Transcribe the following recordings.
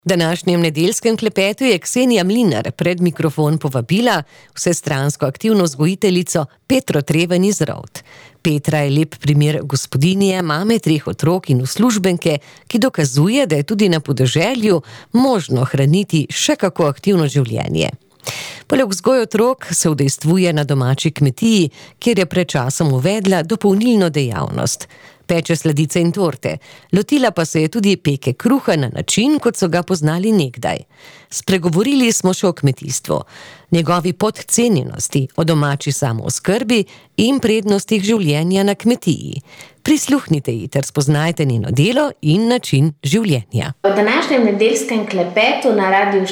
V današnjem nedeljskem klepetu je Ksenija Mlinar pred mikrofon povabila vsestransko aktivno vzgojiteljico Petro Treven iz Rovt. Petra je lep primer gospodinje, mame 3 otrok in uslužbenke, ki dokazuje, da je tudi na podeželju možno hraniti še kako aktivno življenje. Poleg vzgoje otrok se udejstvuje na domači kmetiji, kjer je pred časom uvedla dopolnilno dejavnost. Peče sladice in torte, lotila pa se je tudi peke kruha na način, kot so ga poznali nekdaj. Spregovorili smo še o kmetijstvu, njegovi podcenjenosti, o domači samooskrbi in prednostih življenja na kmetiji. Prisluhnite ji ter spoznajte njeno delo in način življenja. V današnjem nedeljskem klepetu na Radiu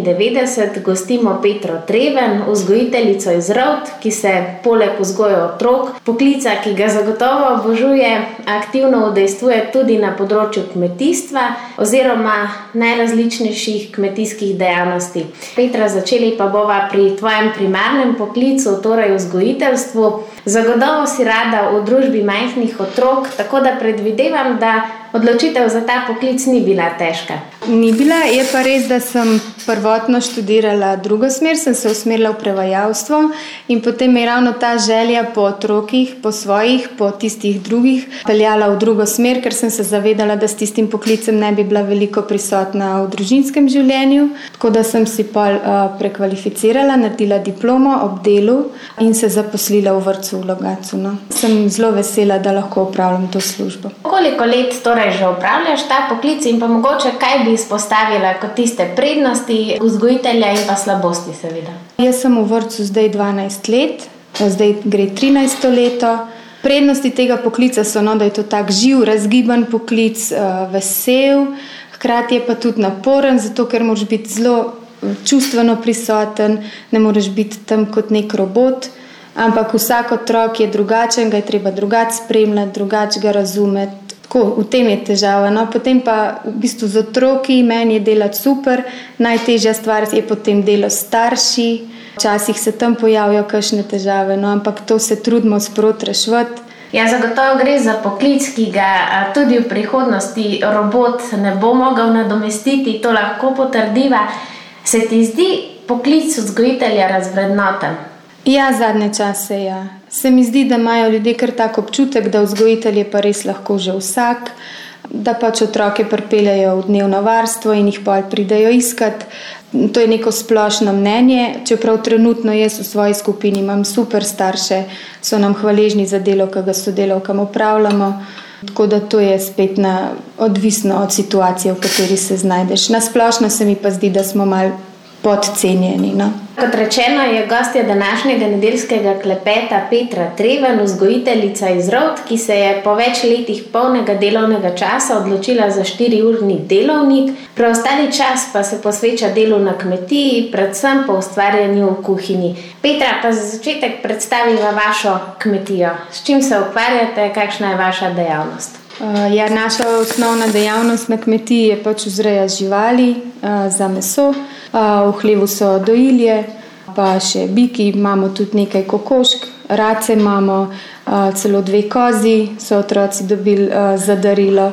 94 gostimo Petro Treven, vzgojiteljico iz Rovt, ki se poleg vzgoje otrok, poklica, ki ga zagotovo obožuje, aktivno udejstvuje tudi na področju kmetijstva oziroma najrazličnejših kmetijskih dejavnosti. Petra, začeli pa bova pri tvojem primarnem poklicu, torej vzgojiteljstvu. Zagotovo si rada v družbi majhnih otrok, tako da predvidevam, da odločitev za ta poklic ni bila težka. Ni bila, je pa res, da sem prvotno študirala drugo smer, sem se usmerila v prevajalstvo in potem je ravno ta želja po otrokih, po svojih, po tistih drugih peljala v drugo smer, ker sem se zavedala, da s tistim poklicem ne bi bila veliko prisotna v družinskem življenju, tako da sem si prekvalificirala, naredila diplomo ob delu in se zaposlila v vrtcu v Logatcu. Sem zelo vesela, da lahko opravljam to službo. Koliko let torej že opravljaš ta poklic in pa mogoče kaj bi izpostavila kot tiste prednosti vzgojitelja in pa slabosti seveda? Jaz sem v vrtcu zdaj 12 let, zdaj gre 13. leto. Prednosti tega poklica so, da je to tak živ, razgiban poklic, vesel, hkrati je pa tudi naporen, zato ker moraš biti zelo čustveno prisoten, ne moreš biti tam kot nek robot, ampak vsak otrok je drugačen, ga je treba drugače spremljati, drugače ga razumeti. Tako, v tem je težava. Potem pa v bistvu z otroki meni je delati super, najtežja stvar je potem delo s starši, včasih se tam pojavijo kakšne težave, ampak to se trudimo sproti reševati. Ja, zagotovo gre za poklic, ki ga tudi v prihodnosti robot ne bo mogel nadomestiti, to lahko potrdiva. Se ti zdi poklic vzgojitelja razvrednoten? Ja, zadnje čase, ja. Se mi zdi, da imajo ljudje kar tak občutek, da vzgojitelj je pa res lahko že vsak, da pač otroke pripeljejo v dnevno varstvo in jih pol pridejo iskat. To je neko splošno mnenje, čeprav trenutno jaz v svoji skupini imam super starše, so nam hvaležni za delo, ki ga sodelavkam opravljamo, tako da to je spet odvisno od situacije, v kateri se znajdeš. Na splošno se mi pa zdi, da smo malo podcenjeni. Kot rečeno, je gostja današnjega nedeljskega klepeta Petra Treven, vzgojiteljica iz Rovt, ki se je po več letih polnega delovnega časa odločila za 4-urni delovnik. Preostali čas pa se posveča delu na kmetiji, predvsem po ustvarjanju v kuhinji. Petra, pa za začetek predstaviva vašo kmetijo. S čim se ukvarjate, kakšna je vaša dejavnost? Naša osnovna dejavnost na kmetiji je pač vzreja živali za meso. V hlevu so dojilje, pa še biki, imamo tudi nekaj kokošk, race imamo, celo 2 kozi so otroci dobili za darilo.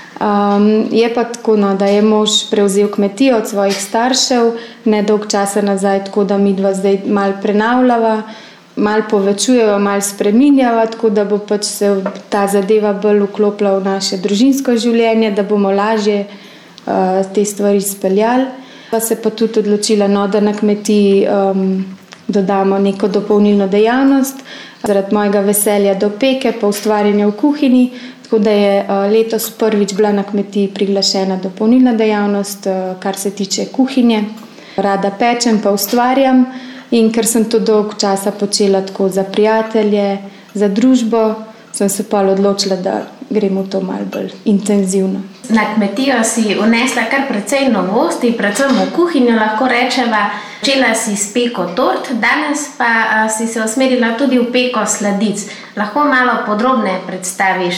Je pa tako, da je mož prevzel kmetijo od svojih staršev, nedolgo časa nazaj, tako da midva zdaj malo prenavljava, malo povečujeva, malo spreminjava, tako da bo pač se ta zadeva bolj vklopila v naše družinsko življenje, da bomo lažje te stvari speljali. Pa se pa tudi odločila, da na kmetiji dodamo neko dopolnilno dejavnost, zaradi mojega veselja do peke, pa ustvarjanja v kuhinji, tako da je letos prvič bila na kmetiji priglašena dopolnilna dejavnost, kar se tiče kuhinje. Rada pečem, pa ustvarjam in ker sem to dolgo časa počela tako za prijatelje, za družbo, sem se pa odločila, da gremo to malo bolj intenzivno. Na kmetijo si vnesla kar precej novosti, predvsem v kuhinjo lahko rečeva. Začela si s peko tort, danes pa si se usmerila tudi v peko sladic. Lahko malo podrobneje predstaviš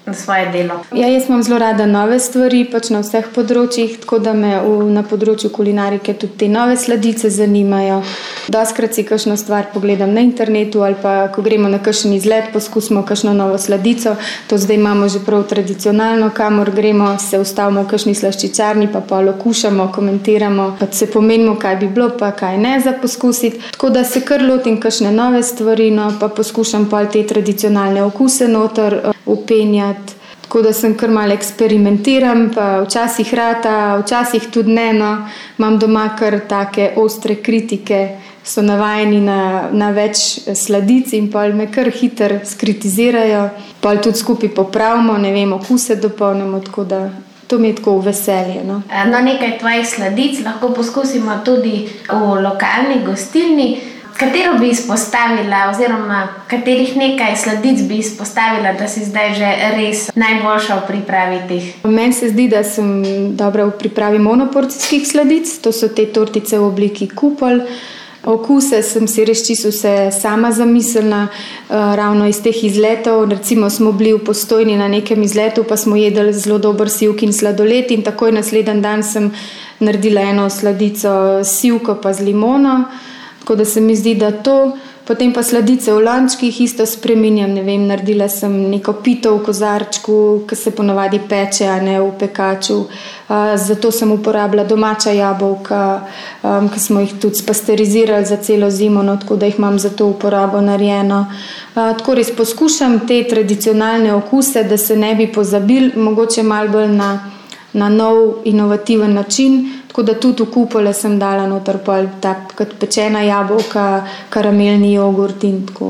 svoje delo? Ja, jaz imam zelo rada nove stvari, pač na vseh področjih, tako da me na področju kulinarike tudi te nove sladice zanimajo. Dostikrat si kakšno stvar pogledam na internetu ali pa ko gremo na kakšen izlet, poskusimo kakšno novo sladico. To zdaj imamo že prav tradicionalno, kamor gremo, se ustavimo v kakšni slaščičarni, pa pol okušamo, komentiramo, pa se pomenimo, kaj bi bilo, pa kaj ne za poskusiti. Tako da se kar lotim kakšne nove stvari, no, pa poskušam pol te tradicionalne okuse noter upenjati. Tako da sem kar malo eksperimentiram, pa včasih rata, včasih tudi ne, no. Imam doma kar take ostre kritike, so navajeni na več sladic in pol me kar hitro skritizirajo. Pol tudi skupaj popravimo, ne vem, okuse dopolnimo, tako da to mi je tako v veselje, no. No, nekaj tvojih sladic lahko poskusimo tudi v lokalni gostilni. Katero bi izpostavila oziroma katerih nekaj sladic bi izpostavila, da si zdaj že res najboljša v pripravi teh? Meni se zdi, da sem dobra v pripravi monoporcijskih sladic, to so te tortice v obliki kupol. Okuse sem si res čisto vse sama zamislila, ravno iz teh izletov. Recimo smo bili v Postojni na nekem izletu, pa smo jedli zelo dober sivk in sladoled in takoj naslednji dan sem naredila eno sladico s sivko pa z limono. Tako da se mi zdi, da to. Potem pa sladice v lončkih isto spreminjam, ne vem, naredila sem neko pito v kozarčku, ki se ponavadi peče, a ne v pekaču. Zato sem uporabila domača jabolka, ki smo jih tudi spasterizirali za celo zimo, no, tako da jih imam za to uporabo narejeno. Tako res poskušam te tradicionalne okuse, da se ne bi pozabili, mogoče malo bolj na nov, inovativen način. Tako da tudi v kupole sem dala noter pol kot pečena jabolka, karamelni jogurt in tako.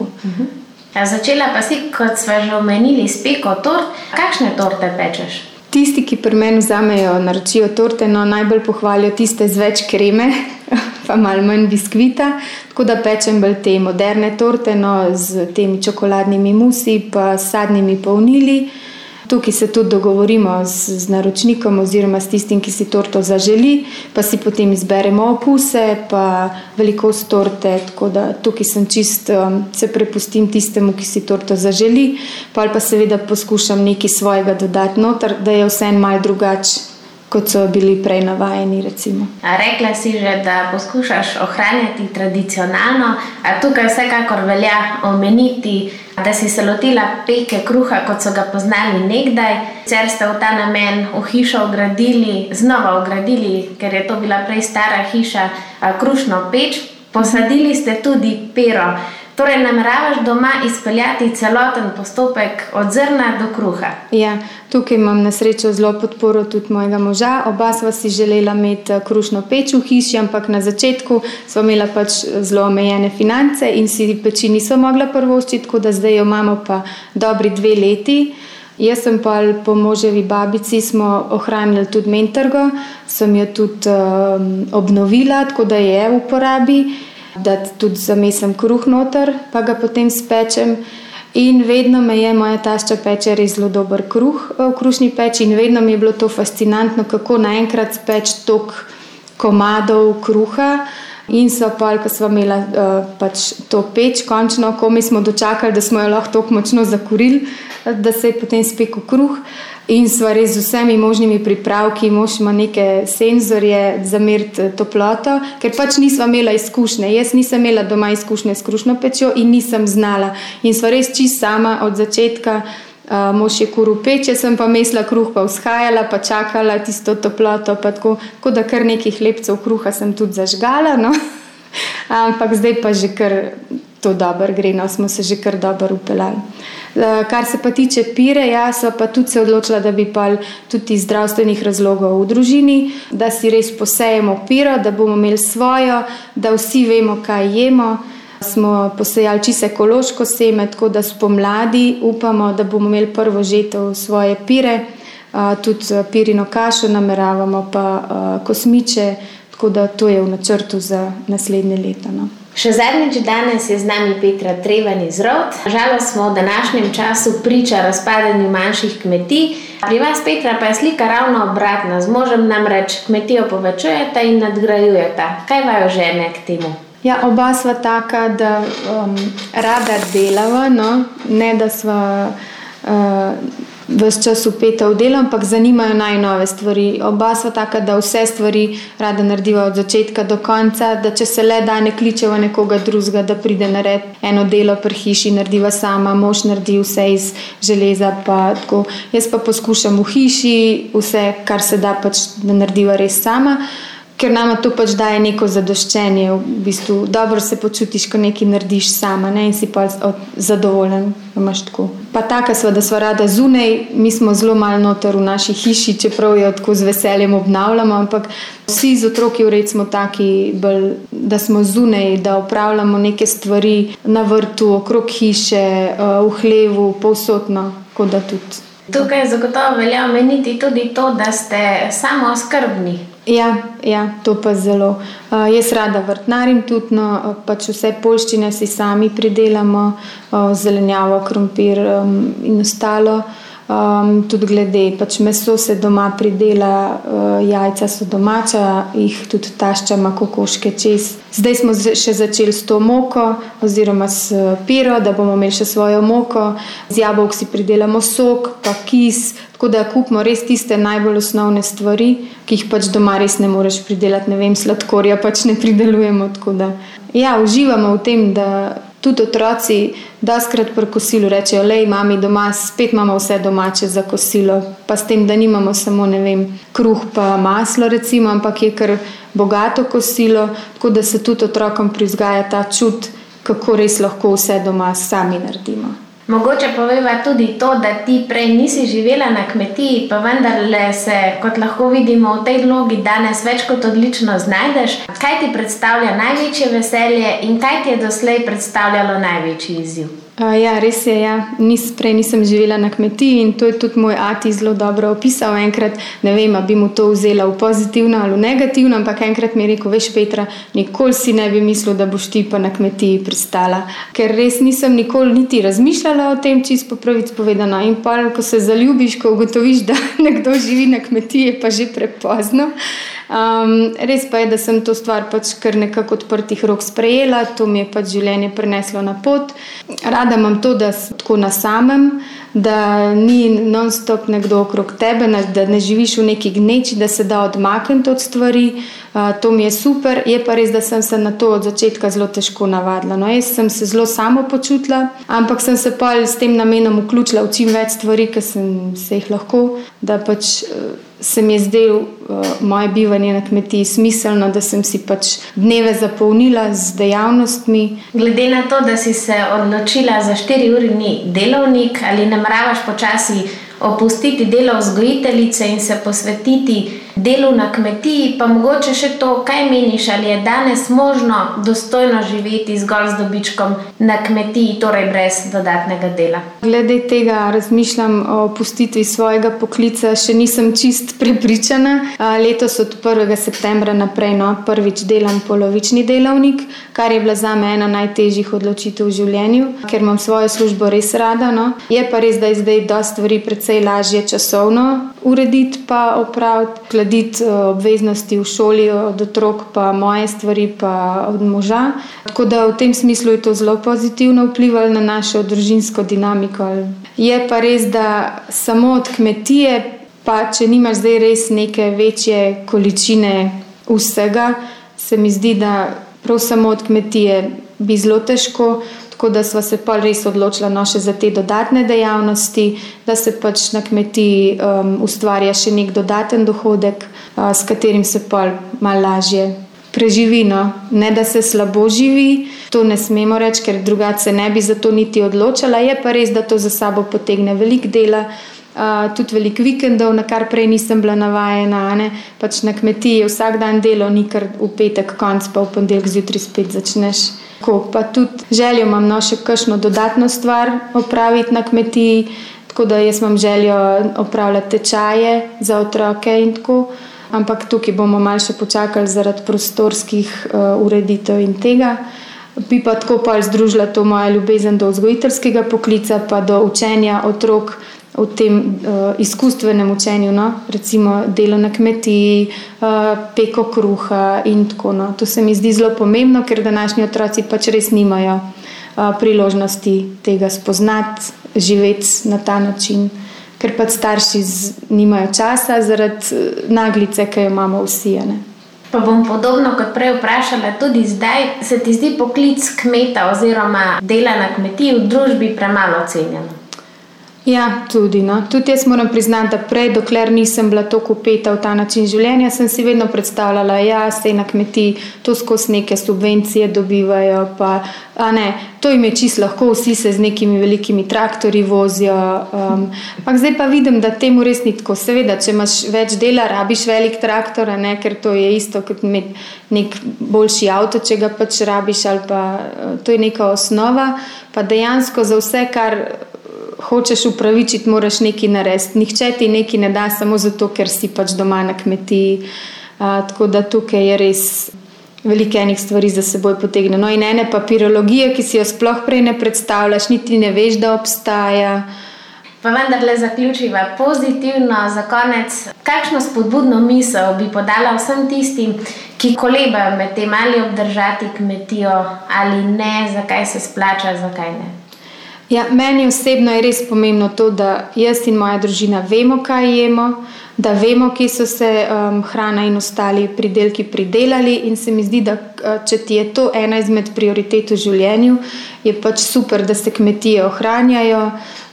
Začela pa si, kot sva že omenili, s peko tort. Kakšne torte pečeš? Tisti, ki pri meni vzamejo, naročijo torte, no, najbolj pohvalijo tiste z več kreme, pa malo manj biskvita. Tako da pečem bolj te moderne torte, no, z temi čokoladnimi musi, pa s sadnimi polnili. Tukaj se tudi dogovorimo z naročnikom oziroma s tistim, ki si torto zaželi, pa si potem izberemo okuse, pa velikost torte, tako da tukaj sem čist, se prepustim tistemu, ki si torto zaželi, pa seveda poskušam nekaj svojega dodati noter, da je vseeno malo drugače, kot so bili prej navajeni, recimo. Rekla si že, da poskušaš ohranjati tradicionalno, a tukaj vsekakor velja omeniti, da si se lotila peke kruha, kot so ga poznali nekdaj. Sicer ste v ta namen v hišo znova ogradili, ker je to bila prej stara hiša, krušno peč. Posadili ste tudi pero. Torej, nameravaš doma izpeljati celoten postopek od zrna do kruha? Ja, tukaj imam na srečo zelo podporo tudi mojega moža. Oba sva si želela imeti krušno peč v hiši, ampak na začetku sva imela pač zelo omejene finance in si peči nisva mogla privoščiti, tako da zdaj jo imamo pa dobri 2 leti. Jaz sem pa po moževi babici smo ohranili tudi mentorgo, sem jo tudi obnovila, tako da je v uporabi, da tudi zamesam kruh noter, pa ga potem spečem. In vedno me je moja tašča peče res zelo dober kruh v krušni peči in vedno mi je bilo to fascinantno, kako naenkrat speč toliko komadov kruha. In so pa, ko smo imela pač to peč, končno, komaj smo dočakali, da smo jo lahko toliko močno zakurili, da se je potem spekel kruh. In sva res z vsemi možnimi pripravki, mož ima neke senzorje za meriti toploto, ker pač nisva imela izkušnje. Jaz nisem imela doma izkušnje s krušno pečjo in nisem znala. In sva res čisto sama od začetka, mož je kuril peč, jaz sem pa mesla kruh, pa vzhajala, pa čakala tisto toploto, pa tako da kar nekih hlebcev kruha sem tudi zažgala, no. Ampak zdaj pa že kar to dobro gre, no, smo se že kar dobro upeljali. Kar se pa tiče pire, ja, sva pa tudi se odločila, da bi pa tudi iz zdravstvenih razlogov v družini, da si res posejemo piro, da bomo imeli svojo, da vsi vemo, kaj jemo. Smo posejali čisto ekološko seme, tako da spomladi upamo, da bomo imeli prvo žetev svoje pire, tudi pirino kašo nameravamo, pa kosmiče, tako da to je v načrtu za naslednje leto, no. Še zadnjič danes je z nami Petra Treven iz Rovt. Žalost smo v današnjem času priča razpadanju manjših kmetij. Pri vas, Petra, pa je slika ravno obratna. Z možem namreč kmetijo povečujeta in nadgrajujeta. Kaj vaju žene k temu? Ja, oba sva taka, da rada delava, no, ne da sva ves čas vpeta v delo, ampak zanimajo najnove stvari. Oba sva taka, da vse stvari rada narediva od začetka do konca, da če se le da ne kličeva nekoga drugega, da pride narediti eno delo pri hiši, narediva sama, mož naredi vse iz železa, pa tako. Jaz pa poskušam v hiši vse, kar se da pač, da narediva res sama, ker nama to pač daje neko zadoščenje, v bistvu dobro se počutiš, ko nekaj narediš sama, ne, in si pa zadovoljen, imaš tako. Pa taka sva, da sva rada zunaj, mi smo zelo malo noter v naši hiši, čeprav jo tako z veseljem obnavljamo, ampak vsi z otroki vred smo taki, da smo zunaj, da opravljamo neke stvari na vrtu, okrog hiše, v hlevu, povsodno, tako da tudi. Tukaj zagotovo velja omeniti tudi to, da ste samooskrbni. Ja, to pa zelo. Jaz rada vrtnarim tudi, no, pač vse poljščine si sami pridelamo, zelenjavo, krompir in ostalo. Tudi glede, pač meso se doma pridela, jajca so domača, jih tudi tašča ima kokoške čez. Zdaj smo še začeli s to moko oziroma s piro, da bomo imeli še svojo moko. Z jabolk si pridelamo sok, pa kis, tako da kupimo res tiste najbolj osnovne stvari, ki jih pač doma res ne moreš pridelati, ne vem, sladkorja pač ne pridelujemo, tako da. Ja, uživamo v tem, da tudi otroci dostikrat pri kosilu rečejo, lej, mami, doma spet imamo vse domače za kosilo, pa s tem, da nimamo samo, ne vem, kruh pa maslo recimo, ampak je kar bogato kosilo, tako da se tudi otrokom privzgaja ta čut, kako res lahko vse doma sami naredimo. Mogoče poveva tudi to, da ti prej nisi živela na kmetiji, pa vendarle se, kot lahko vidimo v tej vlogi, danes več kot odlično znajdeš. Kaj ti predstavlja največje veselje in kaj ti je doslej predstavljalo največji izziv? Ja, res je, ja. Prej nisem živela na kmetiji in to je tudi moj ati zelo dobro opisal. Enkrat, ne vem, bi mu to vzela v pozitivno ali v negativno, ampak enkrat mi je rekel, veš, Petra, nikoli si ne bi mislil, da boš ti pa na kmetiji pristala. Ker res nisem nikoli niti razmišljala o tem, čisto po pravici povedano. In pa, ko se zaljubiš, ko ugotoviš, da nekdo živi na kmetiji, je pa že prepozno. Res pa je, da sem to stvar pač kar nekako odprtih rok sprejela, to mi je pač življenje prineslo na pot. Rada imam to, da tako na samem, da ni non-stop nekdo okrog tebe, da ne živiš v neki gneči, da se da odmakniti od stvari. To mi je super, je pa res, da sem se na to od začetka zelo težko navadila. No, jaz sem se zelo samo počutila, ampak sem se pa s tem namenom vključila v čim več stvari, ker sem se jih lahko, da pač se mi je zdelo moje bivanje na kmetiji smiselno, da sem si pač dneve zapolnila z dejavnostmi. Glede na to, da si se odločila za 4-urni delovnik, ali nameravaš počasi opustiti delo vzgojiteljice in se posvetiti delu na kmetiji, pa mogoče še to, kaj meniš, ali je danes možno dostojno živeti zgolj z dobičkom na kmetiji, torej brez dodatnega dela? Glede tega razmišljam o opustitvi svojega poklica, še nisem čist prepričana. Letos od 1. septembra naprej prvič delam polovični delovnik, kar je bila zame ena najtežjih odločitev v življenju, ker imam svojo službo res rada. No. Je pa res, da je zdaj dosti stvari precej lažje časovno urediti pa opraviti, skladiti obveznosti v šoli od otrok, pa moje stvari pa od moža. Tako da v tem smislu je to zelo pozitivno vplivalo na našo družinsko dinamiko. Je pa res, da samo od kmetije, pa če nimaš zdaj res neke večje količine vsega, se mi zdi, da prav samo od kmetije bi zelo težko. Tako da sva se pa res odločila še za te dodatne dejavnosti, da se pač na kmetiji ustvarja še nek dodaten dohodek, s katerim se pa malo lažje preživi. No. Ne, da se slabo živi, to ne smemo reči, ker drugače se ne bi za to niti odločala. Je pa res, da to za sabo potegne veliko dela, tudi veliko vikendov, na kar prej nisem bila navajena. Ne. Pač na kmetiji je vsak dan delo, ni kar v petek konc, pa v ponedeljek zjutraj spet začneš. Pa tudi željo imam še kakšno dodatno stvar opraviti na kmetiji, tako da jaz imam željo opravljati tečaje za otroke in tako, ampak tukaj bomo malo še počakali zaradi prostorskih ureditev in tega. Bi pa tako pa združila to moja ljubezen do vzgojiteljskega poklica pa do učenja otrok v tem izkustvenem učenju, no? Recimo delo na kmetiji, peko kruha in tako. No? To se mi zdi zelo pomembno, ker današnji otroci pač res nimajo priložnosti tega spoznati, živeti na ta način. ker pač starši nimajo časa zaradi naglice, ki jo imamo vsi. Pa bom podobno kot prej vprašala, tudi zdaj se ti zdi poklic kmeta oziroma dela na kmetiji v družbi premalo cenjeno? Ja, tudi. Tudi jaz moram priznati, da prej, dokler nisem bila toliko vpeta v ta način življenja, sem si vedno predstavljala, sej na kmetiji to skozi neke subvencije dobivajo, pa to jim je čisto lahko, vsi se z nekimi velikimi traktorji vozijo. Ampak zdaj pa vidim, da temu res ni tako. Seveda, če imaš več dela, rabiš velik traktor, ker to je isto kot imeti nek boljši avto, če ga pač rabiš, ali pa to je neka osnova, pa dejansko za vse, kar hočeš upravičiti, moraš nekaj narediti. Nihče ti nekaj ne da samo zato, ker si pač doma na kmetiji. Tako da tukaj je res veliko enih stvari za seboj potegne. In ene papirologije, ki si jo sploh prej ne predstavljaš, niti ne veš, da obstaja. Pa vendarle zaključiva pozitivno za konec. Kakšno spodbudno misel bi podala vsem tistim, ki kolebajo med tem, ali obdržati kmetijo ali ne, zakaj se splača, zakaj ne? Ja, meni osebno je res pomembno to, da jaz in moja družina vemo, kaj jemo, da vemo, kje so se hrana in ostali pridelki pridelali, in se mi zdi, da če ti je to ena izmed prioritet v življenju, je pač super, da se kmetije ohranjajo,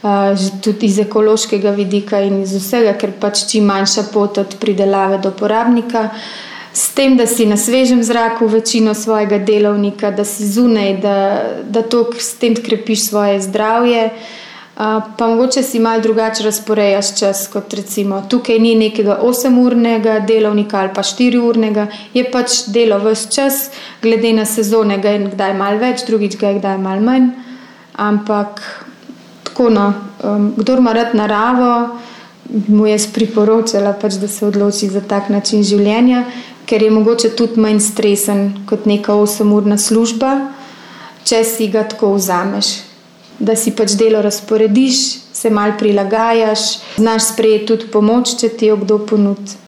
tudi iz ekološkega vidika in iz vsega, ker pač čim manjša pot od pridelave do porabnika. S tem, da si na svežem zraku večino svojega delovnika, da si zunaj, da to s tem krepiš svoje zdravje, pa mogoče si malo drugače razporejaš čas, kot recimo tukaj ni nekega 8-urnega delovnika ali pa 4-urnega, je pač delo ves čas, glede na sezone ga je kdaj malo več, drugič ga je kdaj malo manj, ampak tako kdor ima rad naravo, mu jaz priporočala pač, da se odloči za tak način življenja, ker je mogoče tudi manj stresen kot neka 8-urna služba, če si ga tako vzameš. Da si pač delo razporediš, se malo prilagajaš, znaš sprejeti tudi pomoč, če ti jo kdo ponudi.